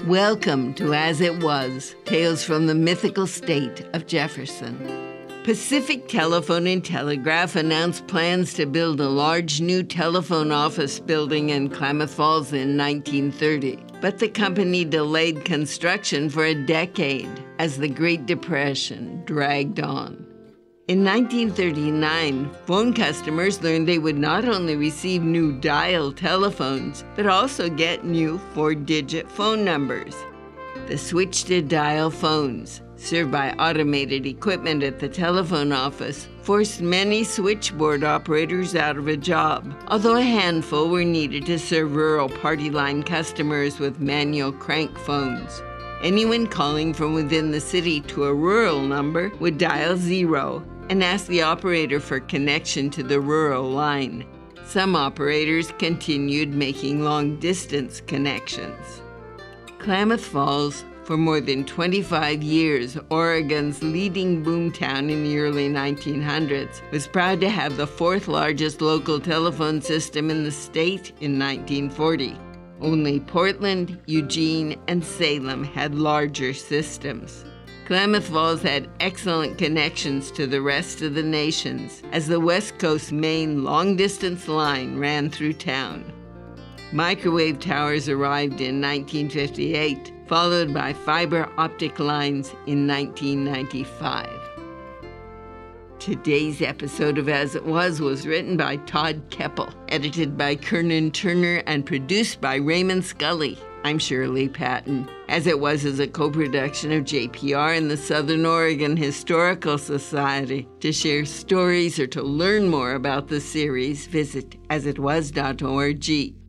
Welcome to As It Was, Tales from the Mythical State of Jefferson. Pacific Telephone and Telegraph announced plans to build a large new telephone office building in Klamath Falls in 1930, but the company delayed construction for a decade as the Great Depression dragged on. In 1939, phone customers learned they would not only receive new dial telephones, but also get new 4-digit phone numbers. The switch to dial phones, served by automated equipment at the telephone office, forced many switchboard operators out of a job, although a handful were needed to serve rural party line customers with manual crank phones. Anyone calling from within the city to a rural number would dial 0 and ask the operator for connection to the rural line. Some operators continued making long-distance connections. Klamath Falls, for more than 25 years, Oregon's leading boomtown in the early 1900s, was proud to have the 4th largest local telephone system in the state in 1940. Only Portland, Eugene, and Salem had larger systems. Klamath Falls had excellent connections to the rest of the nations, as the West Coast main long-distance line ran through town. Microwave towers arrived in 1958, followed by fiber optic lines in 1995. Today's episode of As It Was written by Todd Keppel, edited by Kernan Turner, and produced by Raymond Scully. I'm Shirley Patton. As It Was is a co-production of JPR and the Southern Oregon Historical Society. To share stories or to learn more about the series, visit asitwas.org.